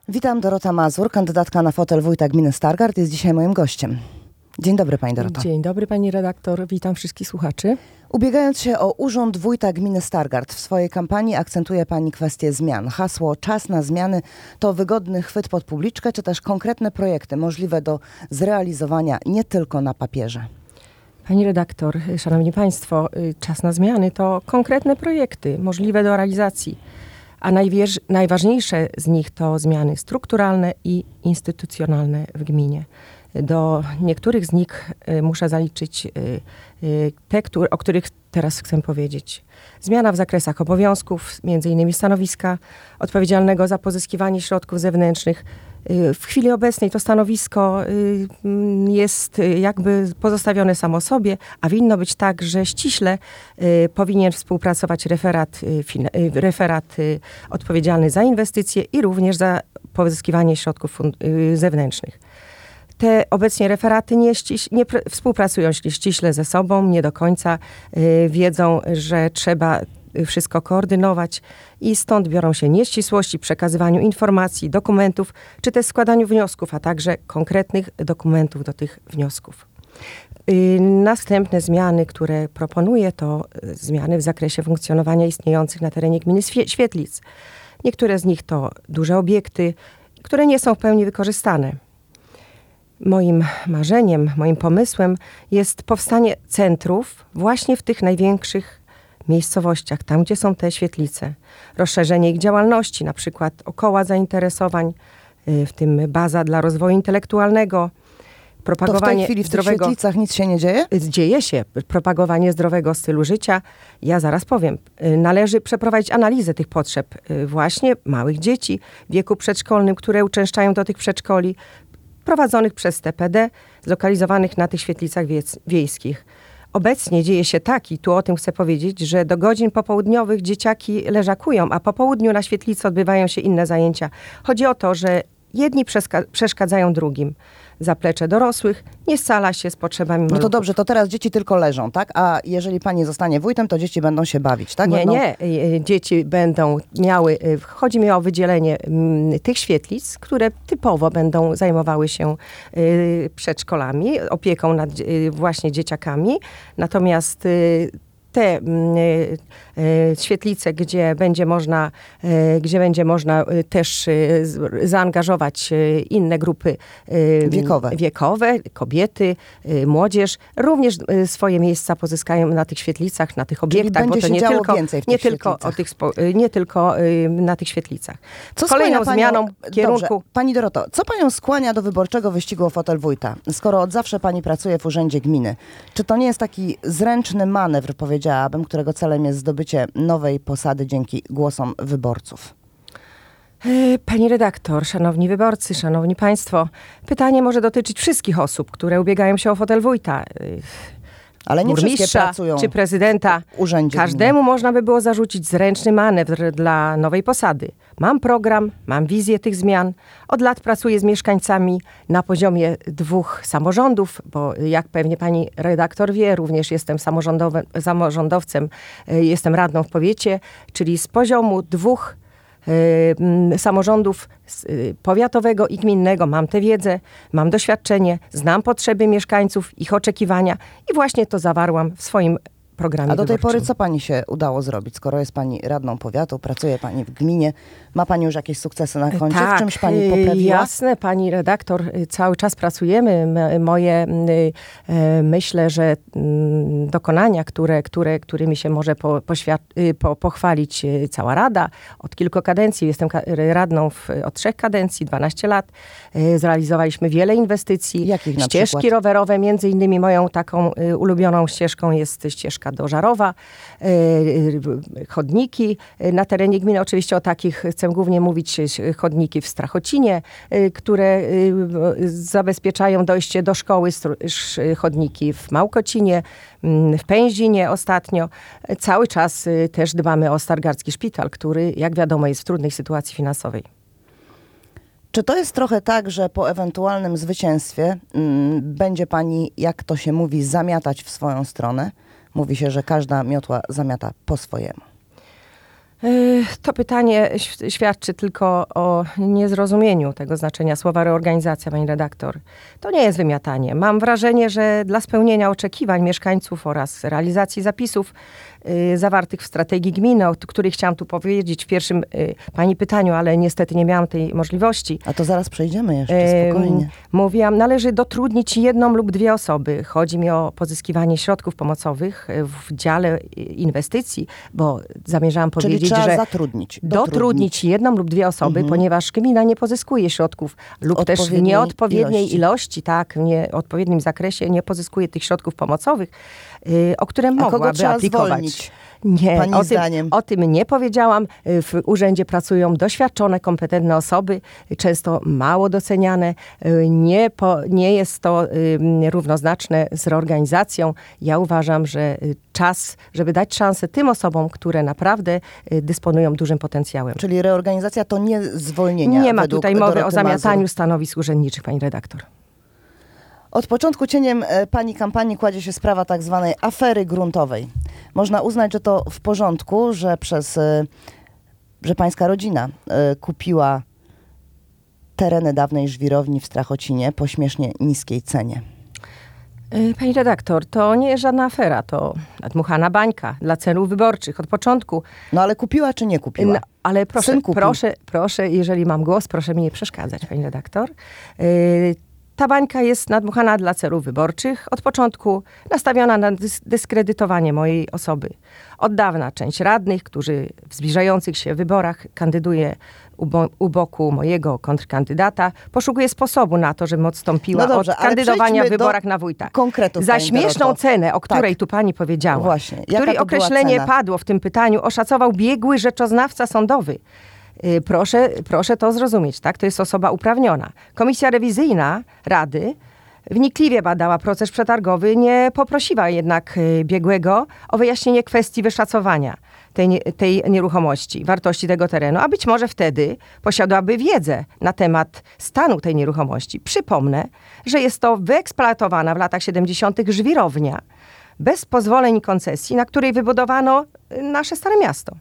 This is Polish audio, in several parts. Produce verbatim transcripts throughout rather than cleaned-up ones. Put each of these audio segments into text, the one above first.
Witam, Dorota Mazur, kandydatka na fotel wójta gminy Stargard, jest dzisiaj moim gościem. Dzień dobry, pani Doroto. Dzień dobry, pani redaktor. Witam wszystkich słuchaczy. Ubiegając się o urząd wójta gminy Stargard, w swojej kampanii akcentuje pani kwestię zmian. Hasło "Czas na zmiany" to wygodny chwyt pod publiczkę, czy też konkretne projekty możliwe do zrealizowania nie tylko na papierze? Pani redaktor, szanowni państwo, czas na zmiany to konkretne projekty możliwe do realizacji, a najwierz- najważniejsze z nich to zmiany strukturalne i instytucjonalne w gminie. Do niektórych z nich y, muszę zaliczyć y, y, te, które, o których teraz chcę powiedzieć. Zmiana w zakresach obowiązków, między innymi stanowiska odpowiedzialnego za pozyskiwanie środków zewnętrznych. Y, w chwili obecnej to stanowisko y, jest y, jakby pozostawione samo sobie, a winno być tak, że ściśle y, powinien współpracować referat, y, fin- y, referat y, odpowiedzialny za inwestycje i również za pozyskiwanie środków fund- y, zewnętrznych. Te obecnie referaty nie, ściś, nie pr- współpracują ściśle ze sobą, nie do końca y, wiedzą, że trzeba wszystko koordynować i stąd biorą się nieścisłości w przekazywaniu informacji, dokumentów, czy też składaniu wniosków, a także konkretnych dokumentów do tych wniosków. Y, następne zmiany, które proponuję, to y, zmiany w zakresie funkcjonowania istniejących na terenie gminy Świe- świetlic. Niektóre z nich to duże obiekty, które nie są w pełni wykorzystane. Moim marzeniem, moim pomysłem jest powstanie centrów właśnie w tych największych miejscowościach, tam gdzie są te świetlice. Rozszerzenie ich działalności, na przykład o koła zainteresowań, w tym baza dla rozwoju intelektualnego, propagowanie To w tej chwili w tych zdrowego... świetlicach nic się nie dzieje? Dzieje się. Propagowanie zdrowego stylu życia. Ja zaraz powiem. Należy przeprowadzić analizę tych potrzeb właśnie małych dzieci w wieku przedszkolnym, które uczęszczają do tych przedszkoli, prowadzonych przez T P D, zlokalizowanych na tych świetlicach wiec- wiejskich. Obecnie dzieje się tak, i tu o tym chcę powiedzieć, że do godzin popołudniowych dzieciaki leżakują, a po południu na świetlicy odbywają się inne zajęcia. Chodzi o to, że jedni przeska- przeszkadzają drugim. Zaplecze dorosłych nie scala się z potrzebami No to maluchów. dobrze, to teraz dzieci tylko leżą, tak? A jeżeli pani zostanie wójtem, to dzieci będą się bawić, tak? Nie, Będą... nie. Y, Dzieci będą miały, y, chodzi mi o wydzielenie mm, tych świetlic, które typowo będą zajmowały się y, przedszkolami, opieką nad y, właśnie dzieciakami. Natomiast y, te mm, y, y, świetlice, gdzie będzie można, y, gdzie będzie można y, też y, z- zaangażować y, inne grupy y, Wiekowe. wiekowe, kobiety, y, młodzież, również y, swoje miejsca pozyskają na tych świetlicach, na tych obiektach, będzie bo to się nie działo tylko, więcej w nie tych tylko, o świetlicach. tych spo, y, nie tylko y, na tych świetlicach. Co Kolejną skłania zmianą panią... kierunku... Dobrze. Pani Doroto, co panią skłania do wyborczego wyścigu o fotel wójta? Skoro od zawsze pani pracuje w urzędzie gminy, czy to nie jest taki zręczny manewr, powiedziałabym, którego celem jest zdobycie nowej posady dzięki głosom wyborców? Y, Pani redaktor, szanowni wyborcy, szanowni państwo, pytanie może dotyczyć wszystkich osób, które ubiegają się o fotel wójta. Y, Ale nie wszystkie burmistrza pracują czy prezydenta. w urzędzie Każdemu gminy. można by było zarzucić zręczny manewr dla nowej posady. Mam program, mam wizję tych zmian. Od lat pracuję z mieszkańcami na poziomie dwóch samorządów, bo jak pewnie pani redaktor wie, również jestem samorządowym, samorządowcem, y, jestem radną w powiecie, czyli z poziomu dwóch y, mm, samorządów s- y, powiatowego i gminnego. Mam tę wiedzę, mam doświadczenie, znam potrzeby mieszkańców, ich oczekiwania i właśnie to zawarłam w swoim programie A do tej wyborczym. pory co pani się udało zrobić? Skoro jest pani radną powiatu, pracuje pani w gminie, ma pani już jakieś sukcesy na koncie? Tak, w czymś pani y, poprawiła? jasne, pani redaktor, y, cały czas pracujemy. M- Moje, y, y, myślę, że mm, dokonania, które, które, którymi się może po, poświad- y, po, pochwalić y, cała Rada. Od kilku kadencji, jestem ka- radną w, od trzech kadencji, dwanaście lat. Y, Zrealizowaliśmy wiele inwestycji. Jakich na Ścieżki przykład? rowerowe, między innymi moją taką y, ulubioną ścieżką jest ścieżka do Żarowa. Y, y, chodniki y, na terenie gminy, oczywiście o takich chcę głównie mówić, y, chodniki w Strachocinie, y, które y, y, zabezpieczają dojście do szkoły, stru- sz- chodniki w Małkocinie, mm, w Pęzinie ostatnio. Y, Cały czas y, też dbamy o Stargardzki Szpital, który, jak wiadomo, jest w trudnej sytuacji finansowej. Czy to jest trochę tak, że po ewentualnym zwycięstwie mm, będzie pani, jak to się mówi, zamiatać w swoją stronę? Mówi się, że każda miotła zamiata po swojemu. To pytanie świadczy tylko o niezrozumieniu tego znaczenia słowa reorganizacja, pani redaktor. To nie jest wymiatanie. Mam wrażenie, że dla spełnienia oczekiwań mieszkańców oraz realizacji zapisów y, zawartych w strategii gminy, o których chciałam tu powiedzieć w pierwszym y, pani pytaniu, ale niestety nie miałam tej możliwości. A to zaraz przejdziemy jeszcze, spokojnie. Mówiłam, należy dotrudnić jedną lub dwie osoby. Chodzi mi o pozyskiwanie środków pomocowych w dziale inwestycji, bo zamierzałam Czyli powiedzieć, trzeba że zatrudnić. dotrudnić jedną lub dwie osoby, Mhm. ponieważ gmina nie pozyskuje środków lub też w Odpowiedniej nieodpowiedniej ilości. ilości, tak, w nieodpowiednim zakresie nie pozyskuje tych środków pomocowych, y, o które A kogo mogłaby trzeba aplikować. zwolnić? Nie, Pani o tym, zdaniem? o tym nie powiedziałam. W urzędzie pracują doświadczone, kompetentne osoby, często mało doceniane. Nie, po, nie jest to y, równoznaczne z reorganizacją. Ja uważam, że czas, żeby dać szansę tym osobom, które naprawdę y, dysponują dużym potencjałem. Czyli reorganizacja to nie zwolnienia. Nie ma według tutaj mowy Doroty o zamiataniu Mazur. stanowisk urzędniczych, pani redaktor. Od początku cieniem e, pani kampanii kładzie się sprawa tak zwanej afery gruntowej. Można uznać, że to w porządku, że przez, e, że pańska rodzina e, kupiła tereny dawnej żwirowni w Strachocinie po śmiesznie niskiej cenie. Y, Pani redaktor, to nie jest żadna afera, to nadmuchana bańka dla celów wyborczych od początku. No ale kupiła czy nie kupiła? No, ale proszę, Syn kupił. proszę, proszę, jeżeli mam głos, proszę mi nie przeszkadzać, pani redaktor. Yy, ta bańka jest nadmuchana dla celów wyborczych. Od początku nastawiona na dys- dyskredytowanie mojej osoby. Od dawna część radnych, którzy w zbliżających się wyborach kandyduje u, bo- u boku mojego kontrkandydata, poszukuje sposobu na to, żebym odstąpiła No dobrze, od ale kandydowania w przejdźmy do wyborach na wójta. konkretów, Za pani śmieszną Doroto. cenę, o której Tak. tu pani powiedziała, Właśnie. Jaka której to była określenie cena? padło w tym pytaniu, oszacował biegły rzeczoznawca sądowy. Y, Proszę, proszę to zrozumieć, tak? To jest osoba uprawniona. Komisja rewizyjna Rady wnikliwie badała proces przetargowy, nie poprosiła jednak y, biegłego o wyjaśnienie kwestii wyszacowania tej, nie- tej nieruchomości, wartości tego terenu, a być może wtedy posiadałaby wiedzę na temat stanu tej nieruchomości. Przypomnę, że jest to wyeksploatowana w latach siedemdziesiątych żwirownia bez pozwoleń i koncesji, na której wybudowano y, nasze Stare Miasto.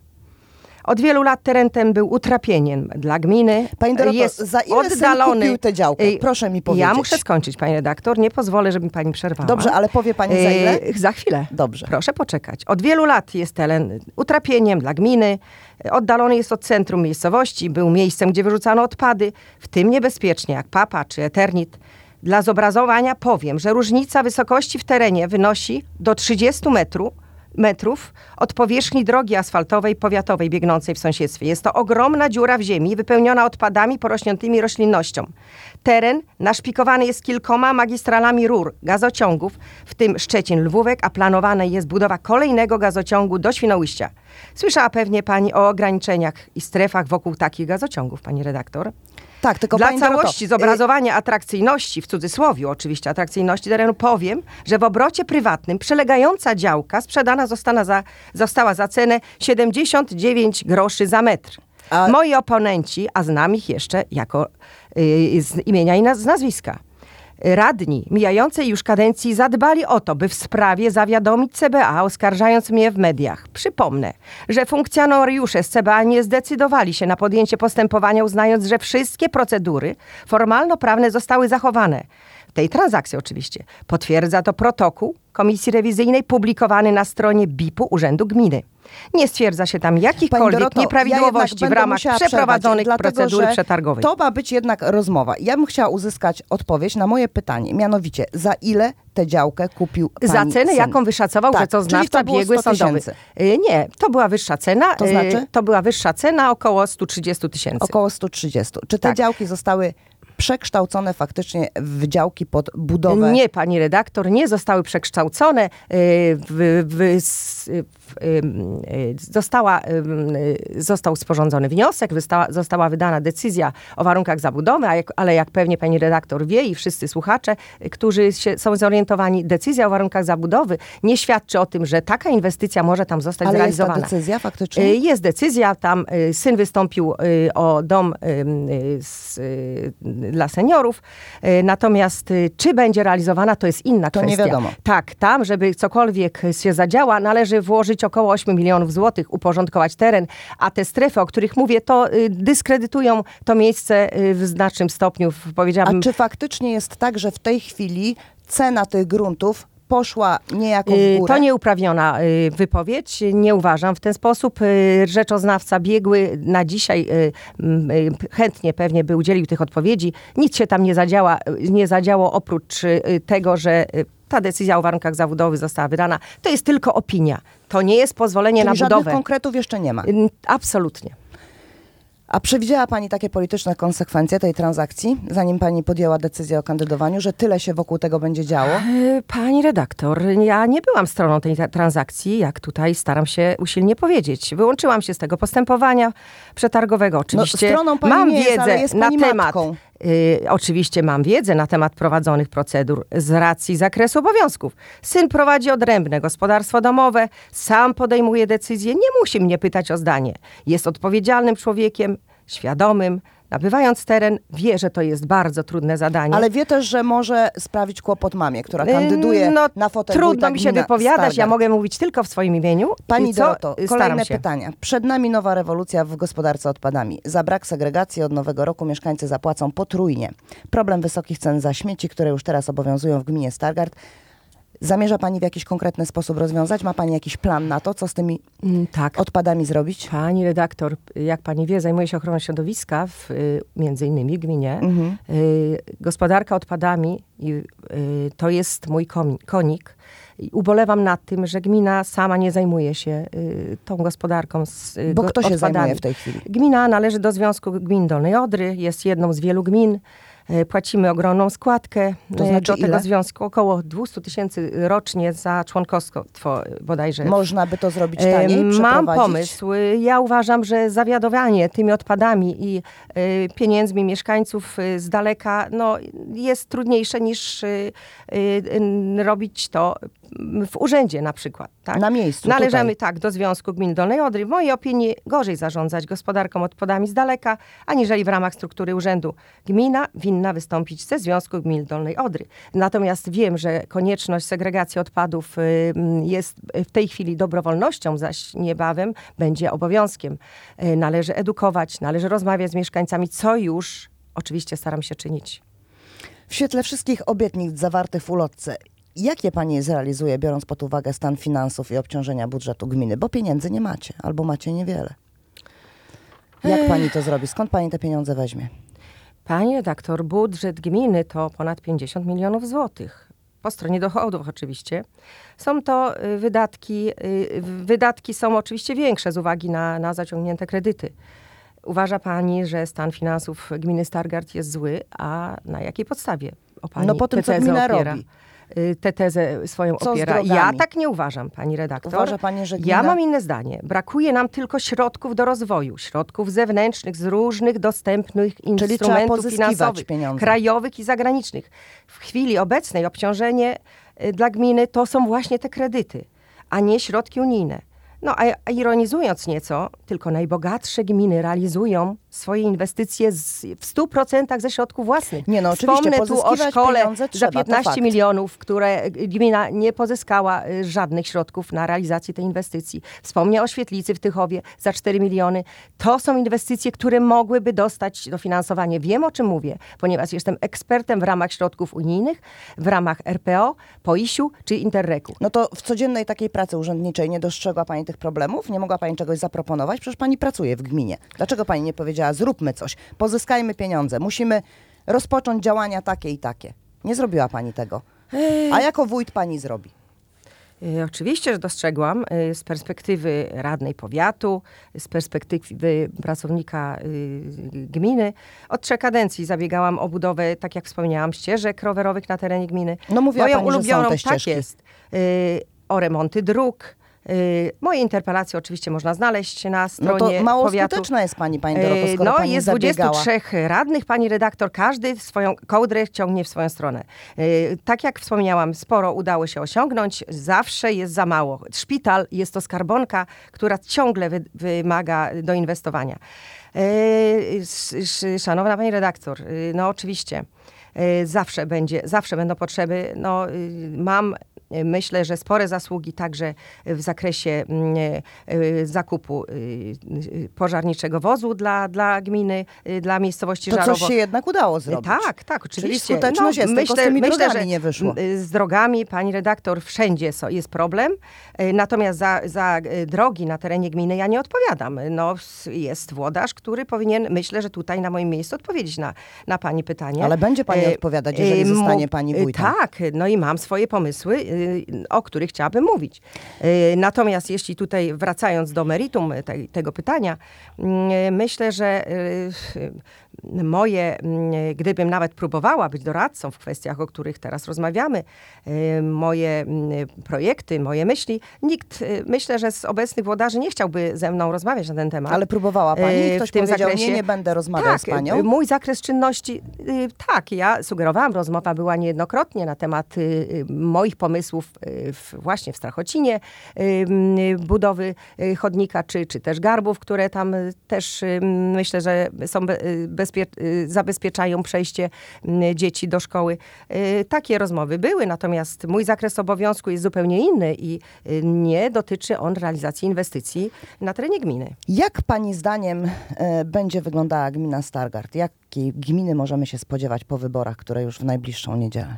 Od wielu lat teren ten był utrapieniem dla gminy. Pani Doroto, jest za ile oddalony. syn kupił tę działkę? Ej, Proszę mi powiedzieć. Ja muszę skończyć, pani redaktor. Nie pozwolę, żeby mi pani przerwała. Dobrze, ale powie pani za ile? E, Za chwilę. Dobrze. Proszę poczekać. Od wielu lat jest teren utrapieniem dla gminy. Oddalony jest od centrum miejscowości. Był miejscem, gdzie wyrzucano odpady, w tym niebezpiecznie, jak Papa czy Eternit. Dla zobrazowania powiem, że różnica wysokości w terenie wynosi do trzydziestu metrów, metrów od powierzchni drogi asfaltowej powiatowej biegnącej w sąsiedztwie. Jest to ogromna dziura w ziemi wypełniona odpadami porośniętymi roślinnością. Teren naszpikowany jest kilkoma magistralami rur, gazociągów, w tym Szczecin-Lwówek, a planowana jest budowa kolejnego gazociągu do Świnoujścia. Słyszała pewnie pani o ograniczeniach i strefach wokół takich gazociągów, pani redaktor? Tak, tylko Dla pani Doroto, całości y, zobrazowania atrakcyjności, w cudzysłowie oczywiście atrakcyjności terenu, powiem, że w obrocie prywatnym przylegająca działka sprzedana została za, została za cenę siedemdziesiąt dziewięć groszy za metr. A- Moi oponenci, a znam ich jeszcze jako y, z imienia i naz- z nazwiska, radni mijającej już kadencji zadbali o to, by w sprawie zawiadomić C B A, oskarżając mnie w mediach. Przypomnę, że funkcjonariusze z C B A nie zdecydowali się na podjęcie postępowania, uznając, że wszystkie procedury formalno-prawne zostały zachowane. Tej transakcji oczywiście. Potwierdza to protokół Komisji Rewizyjnej publikowany na stronie B I P-u Urzędu Gminy. Nie stwierdza się tam Pani jakichkolwiek Doroto, ja nieprawidłowości jednak w będę ramach musiała przeprowadzonych przerwać, dlatego, procedury że przetargowej. To ma być jednak rozmowa. Ja bym chciała uzyskać odpowiedź na moje pytanie, mianowicie za ile tę działkę kupił pani Za cenę, syn? jaką wyszacował Tak, rzeczoznawca czyli to było biegły sto sądowy. tysięcy. Y, Nie, to była wyższa cena. To y, znaczy? To była wyższa cena, około sto trzydzieści tysięcy. Około sto trzydzieści. Czy te Tak. działki zostały przekształcone faktycznie w działki pod budowę? Nie, pani redaktor, nie zostały przekształcone. y, W, w, s- w, ym, y, została, ym, y, został sporządzony wniosek, wystała, została wydana decyzja o warunkach zabudowy, a jak, ale jak pewnie pani redaktor wie i wszyscy słuchacze, y, którzy się, są zorientowani, decyzja o warunkach zabudowy nie świadczy o tym, że taka inwestycja może tam zostać Ale jest ta zrealizowana. decyzja faktycznie? Y, Jest decyzja, tam y, syn wystąpił y, o dom y, y, z, y, dla seniorów, y, natomiast y, czy będzie realizowana, to jest inna To nie kwestia. wiadomo. Tak, tam, żeby cokolwiek się zadziała, należy włożyć być około ośmiu milionów złotych, uporządkować teren, a te strefy, o których mówię, to y, dyskredytują to miejsce y, w znacznym stopniu, powiedziałabym. A czy faktycznie jest tak, że w tej chwili cena tych gruntów poszła niejako w górę? To nieuprawniona y, wypowiedź. Nie uważam w ten sposób. Y, Rzeczoznawca biegły na dzisiaj y, y, chętnie pewnie by udzielił tych odpowiedzi. Nic się tam nie, zadziała, nie zadziało oprócz y, tego, że y, ta decyzja o warunkach zabudowy została wydana. To jest tylko opinia. To nie jest pozwolenie Czyli na żadnych budowę. konkretów jeszcze nie ma. Y, Absolutnie. A przewidziała pani takie polityczne konsekwencje tej transakcji, zanim pani podjęła decyzję o kandydowaniu, że tyle się wokół tego będzie działo? Y, Pani redaktor, ja nie byłam stroną tej ta- transakcji, jak tutaj staram się usilnie powiedzieć. Wyłączyłam się z tego postępowania przetargowego. Oczywiście stroną pani mam nie jest, wiedzę ale jest na pani temat. matką. Y, oczywiście mam wiedzę na temat prowadzonych procedur z racji zakresu obowiązków. Syn prowadzi odrębne gospodarstwo domowe, sam podejmuje decyzje, nie musi mnie pytać o zdanie. Jest odpowiedzialnym człowiekiem, świadomym. Nabywając teren, wie, że to jest bardzo trudne zadanie. Ale wie też, że może sprawić kłopot mamie, która kandyduje no, na fotel Trudno wójta mi się gmina wypowiadać, ja Stargard. mogę mówić tylko w swoim imieniu. Pani I co? Doroto, Staram kolejne się. pytania. Przed nami nowa rewolucja w gospodarce odpadami. Za brak segregacji od nowego roku mieszkańcy zapłacą potrójnie. Problem wysokich cen za śmieci, które już teraz obowiązują w gminie Stargard, zamierza pani w jakiś konkretny sposób rozwiązać? Ma pani jakiś plan na to, co z tymi Mm, Tak. odpadami zrobić? Pani redaktor, jak pani wie, zajmuje się ochroną środowiska w y, między innymi w gminie. Mhm. Y, gospodarka odpadami i, y, to jest mój komi- konik. I ubolewam nad tym, że gmina sama nie zajmuje się y, tą gospodarką z y, Bo go- kto się odpadami. zajmuje w tej chwili? Gmina należy do Związku Gmin Dolnej Odry, jest jedną z wielu gmin. E, Płacimy ogromną składkę To e, znaczy do tego ile? związku, około dwieście tysięcy rocznie za członkostwo e, bodajże. Można by to zrobić E, taniej, Mam przeprowadzić? pomysł. Ja uważam, że zawiadowanie tymi odpadami i e, pieniędzmi mieszkańców e, z daleka no, jest trudniejsze niż e, e, robić to w urzędzie na przykład. Tak? Na miejscu, Należymy tutaj. tak do Związku Gmin Dolnej Odry. W mojej opinii gorzej zarządzać gospodarką odpadami z daleka, aniżeli w ramach struktury urzędu. Gmina winna wystąpić ze Związku Gmin Dolnej Odry. Natomiast wiem, że konieczność segregacji odpadów y, mm, jest w tej chwili dobrowolnością, zaś niebawem będzie obowiązkiem. Y, Należy edukować, należy rozmawiać z mieszkańcami, co już oczywiście staram się czynić. W świetle wszystkich obietnic zawartych w ulotce, jakie pani zrealizuje, biorąc pod uwagę stan finansów i obciążenia budżetu gminy? Bo pieniędzy nie macie, albo macie niewiele. Jak pani to zrobi? Skąd pani te pieniądze weźmie? Pani redaktor, budżet gminy to ponad pięćdziesiąt milionów złotych. Po stronie dochodów oczywiście. Są to y, wydatki, y, wydatki są oczywiście większe z uwagi na, na zaciągnięte kredyty. Uważa pani, że stan finansów gminy Stargard jest zły, a na jakiej podstawie o pani No po tym, tę co tezę gmina opiera? robi. Y, Tę tezę swoją Co z opiera. drogami? Ja tak nie uważam, pani redaktor. Uważa pani, że Ja gmina- mam inne zdanie. Brakuje nam tylko środków do rozwoju, środków zewnętrznych z różnych dostępnych trzeba instrumentów pozyskiwać finansowych, pieniądze. krajowych i zagranicznych. W chwili obecnej obciążenie y, dla gminy to są właśnie te kredyty, a nie środki unijne. No a, a ironizując nieco, tylko najbogatsze gminy realizują swoje inwestycje z, w stu procentach ze środków własnych. Nie, no oczywiście, Wspomnę tu o pozyskiwać szkole pieniądze za trzeba, to piętnaście fakt. milionów, które gmina nie pozyskała y, żadnych środków na realizację tej inwestycji. Wspomnę o świetlicy w Tychowie za cztery miliony. To są inwestycje, które mogłyby dostać dofinansowanie. Wiem, o czym mówię, ponieważ jestem ekspertem w ramach środków unijnych, w ramach R P O, POIŚ-u czy Interregu. No to w codziennej takiej pracy urzędniczej nie dostrzegła pani tych problemów? Nie mogła pani czegoś zaproponować? Przecież pani pracuje w gminie. Dlaczego pani nie powiedziała, zróbmy coś, pozyskajmy pieniądze, musimy rozpocząć działania takie i takie? Nie zrobiła pani tego. A jako wójt pani zrobi. Y, Oczywiście, że dostrzegłam y, z perspektywy radnej powiatu, z perspektywy pracownika y, gminy. Od trzech kadencji zabiegałam o budowę, tak jak wspomniałam, ścieżek rowerowych na terenie gminy. No mówiła Moją pani, że są ulubioną, te tak ścieżki. jest, y, o remonty dróg. Y, Moje interpelacje oczywiście można znaleźć na No stronie to mało powiatu. skuteczna jest pani, pani Doroto, E, skoro No pani jest zabiegała. dwudziestu trzech radnych, pani redaktor, każdy swoją kołdrę ciągnie w swoją stronę. E, Tak jak wspomniałam, sporo udało się osiągnąć, zawsze jest za mało. Szpital jest to skarbonka, która ciągle wy, wymaga doinwestowania. E, sz- sz- Szanowna pani redaktor, e, no oczywiście, e, zawsze będzie, zawsze będą potrzeby. No, y, mam y, myślę, że spore zasługi także w zakresie y, y, zakupu y, y, pożarniczego wozu dla, dla gminy, y, dla miejscowości To Żarowo. coś się jednak udało zrobić. Tak, tak, oczywiście. Czyli skuteczność jest, tylko z tymi drogami że nie wyszło. z drogami, pani redaktor, wszędzie so, jest problem, y, natomiast za, za y, drogi na terenie gminy ja nie odpowiadam. No, s- jest włodarz, który powinien, myślę, że tutaj na moim miejscu odpowiedzieć na, na pani pytanie. Ale będzie pani Y, odpowiadać, jeżeli y, zostanie mu- pani y, wójtem. Tak, no i mam swoje pomysły, y, o których chciałabym mówić. Y, Natomiast jeśli tutaj wracając do meritum te, tego pytania, y, myślę, że y, moje, y, gdybym nawet próbowała być doradcą w kwestiach, o których teraz rozmawiamy, y, moje y, projekty, moje myśli, nikt, y, myślę, że z obecnych włodarzy nie chciałby ze mną rozmawiać na ten temat. Ale próbowała pani i Y, ktoś w tym powiedział, zakresie- nie, nie będę rozmawiał tak, z panią. y, mój zakres czynności, y, tak, ja sugerowałam, rozmowa była niejednokrotnie na temat y, y, moich pomysłów y, w, właśnie w Strachocinie, y, y, budowy y, chodnika, czy, czy też garbów, które tam y, też y, myślę, że są be, y, bezpie, y, zabezpieczają przejście y, dzieci do szkoły. Y, Takie rozmowy były, natomiast mój zakres obowiązku jest zupełnie inny i y, nie dotyczy on realizacji inwestycji na terenie gminy. Jak pani zdaniem e, będzie wyglądała gmina Stargard? Jakiej gminy możemy się spodziewać po wyborach, które już w najbliższą niedzielę?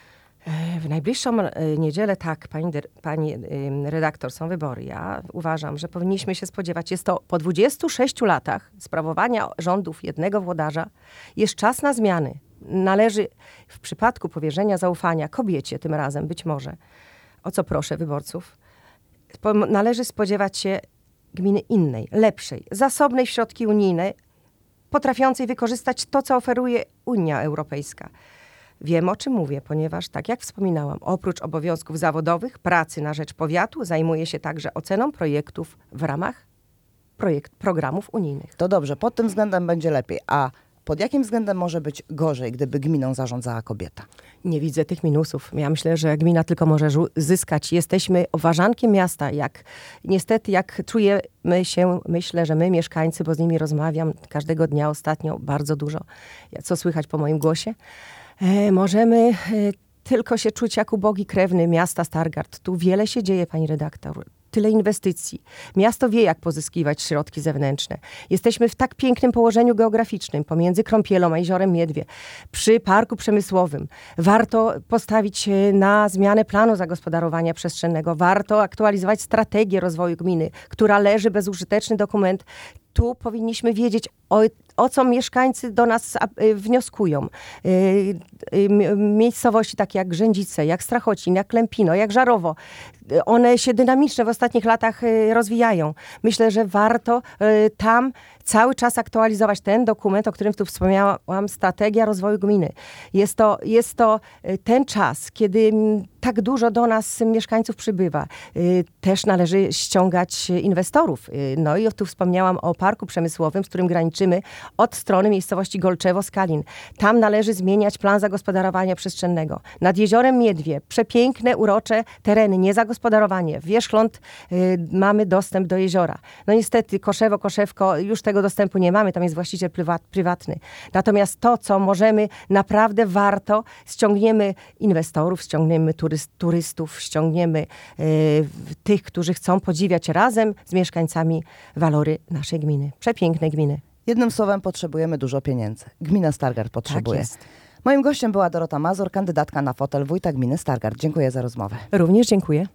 E, W najbliższą e, niedzielę, tak, pani, dyr- pani em, redaktor, są wybory. Ja uważam, że powinniśmy się spodziewać, jest to po dwudziestu sześciu latach sprawowania rządów jednego włodarza, jest czas na zmiany. Należy w przypadku powierzenia zaufania kobiecie tym razem być może, o co proszę wyborców, po- należy spodziewać się gminy innej, lepszej, zasobnej w środki unijne, potrafiącej wykorzystać to, co oferuje Unia Europejska. Wiem, o czym mówię, ponieważ, tak jak wspominałam, oprócz obowiązków zawodowych, pracy na rzecz powiatu, zajmuję się także oceną projektów w ramach projekt, programów unijnych. To dobrze, pod tym względem będzie lepiej. A pod jakim względem może być gorzej, gdyby gminą zarządzała kobieta? Nie widzę tych minusów. Ja myślę, że gmina tylko może żu- zyskać. Jesteśmy ważankiem miasta. Jak, niestety, jak czujemy się, myślę, że my mieszkańcy, bo z nimi rozmawiam każdego dnia ostatnio bardzo dużo, Ja- co słychać po moim głosie, e, możemy e, tylko się czuć jak ubogi krewny miasta Stargard. Tu wiele się dzieje, pani redaktor. Tyle inwestycji. Miasto wie, jak pozyskiwać środki zewnętrzne. Jesteśmy w tak pięknym położeniu geograficznym pomiędzy Krąpielą a Jeziorem Miedwie, przy parku przemysłowym. Warto postawić e, na zmianę planu zagospodarowania przestrzennego. Warto aktualizować strategię rozwoju gminy, która leży bezużyteczny dokument. Tu powinniśmy wiedzieć, o, o co mieszkańcy do nas a, y, wnioskują. Y, y, m- miejscowości takie jak Grzędzice, jak Strachocin, jak Klempino, jak Żarowo. Y, One się dynamicznie w ostatnich latach y, rozwijają. Myślę, że warto y, tam cały czas aktualizować ten dokument, o którym tu wspomniałam, strategia rozwoju gminy. Jest to, jest to y, ten czas, kiedy mm, tak dużo do nas mieszkańców przybywa. Y, Też należy ściągać y, inwestorów. Y, No i tu wspomniałam o parku przemysłowym, z którym graniczymy od strony miejscowości Golczewo-Skalin. Tam należy zmieniać plan zagospodarowania przestrzennego. Nad jeziorem Miedwie przepiękne, urocze tereny, niezagospodarowanie. Wierzchląt y, mamy dostęp do jeziora. No niestety Koszewo, Koszewko, już tego dostępu nie mamy, tam jest właściciel prywat, prywatny. Natomiast to, co możemy, naprawdę warto, ściągniemy inwestorów, ściągniemy turyst, turystów, ściągniemy y, tych, którzy chcą podziwiać razem z mieszkańcami walory naszej gminy. Przepięknej gminy. Jednym słowem, potrzebujemy dużo pieniędzy. Gmina Stargard potrzebuje. Tak jest. Moim gościem była Dorota Mazur, kandydatka na fotel wójta gminy Stargard. Dziękuję za rozmowę. Również dziękuję.